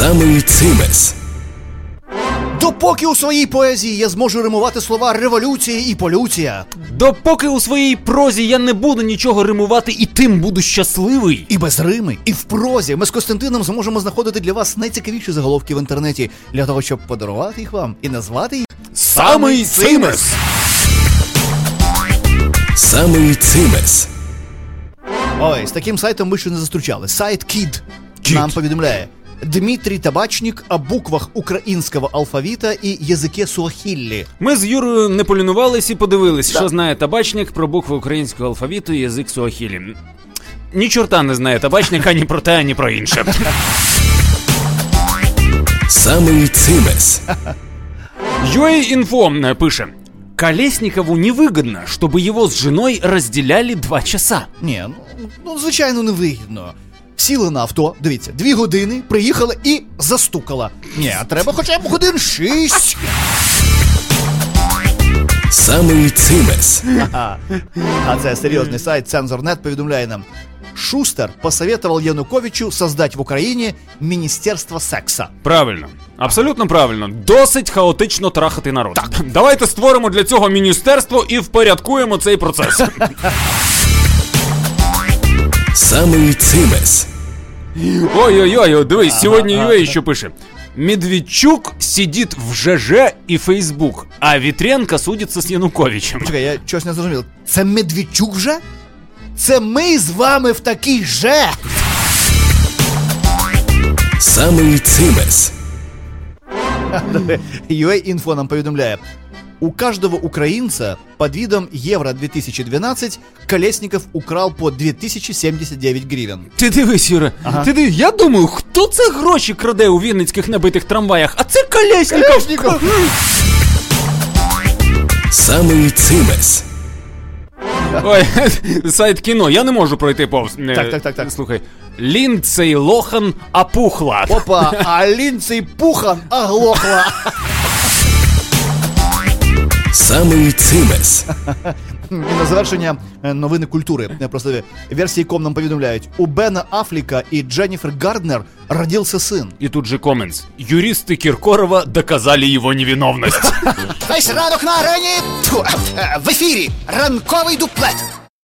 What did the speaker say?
Самий цимес. Допоки у своїй поезії я зможу римувати слова революція і полюція. Допоки у своїй прозі я не буду нічого римувати, і тим буду щасливий. І без рими, і в прозі ми з Костянтином зможемо знаходити для вас найцікавіші заголовки в інтернеті, для того, щоб подарувати їх вам і назвати їх Самий цимес. Самий цимес. Ой, з таким сайтом ми ще не зустрічали. Сайт Кід нам повідомляє: Дмитрий Табачник о буквах українського алфавіта і язике суахіллі. Ми з Юрою не полінувались і подивились, що знає Табачник про букви українського алфавіту і язик суахіллі. Ні чорта не знає Табачник ані про те, ані про інше. Самий цимес. UA-Info пише: Колесникову невыгодно, чтобы его с женой разделяли 2 часа. Ні, ну звичайно, невигідно. Сіли на авто, дивіться, 2 години, приїхали і застукала. Ні, а треба хоча б годин 6. Самий цимес. А це серйозний сайт Цензор.нет повідомляє нам: Шустер посоветовал Януковичу создать в Україні Міністерство секса. Правильно, абсолютно правильно. Досить хаотично трахати народ. Так, давайте створимо для цього міністерство і впорядкуємо цей процес. Самий цимес. Ой-ой-ой, дивись, сьогодні UA що пише: Медведчук сидит в ЖЖ і Фейсбук, а Вітренко судиться з Януковичем. Почекай, я чогось не зрозумів. Це Медведчук вже? Це ми з вами в такий же? Самий цимес. UA-Info нам повідомляє: у каждого украинца под видом Евро-2012 Колесников украл по 2079 гривен. Ти дивись, Юра, ти дивись, я думаю, хто це гроші краде у вінницьких набитих трамваях? А це Колесников. Самий цимес. Ой, сайт кіно, я не можу пройти повз. Так. Слухай, Ліндсей Лохан опухла. Опа, а Ліндсей Пухан оглохла. Самий цимес. І на завершення новини культури. Просто версії.com нам повідомляють: у Бена Аффлека і Дженніфер Гарднер родився син. І тут же комментс: юристи Кіркорова доказали його невиновність. Весь ранок на арені в ефірі ранковий дуплет.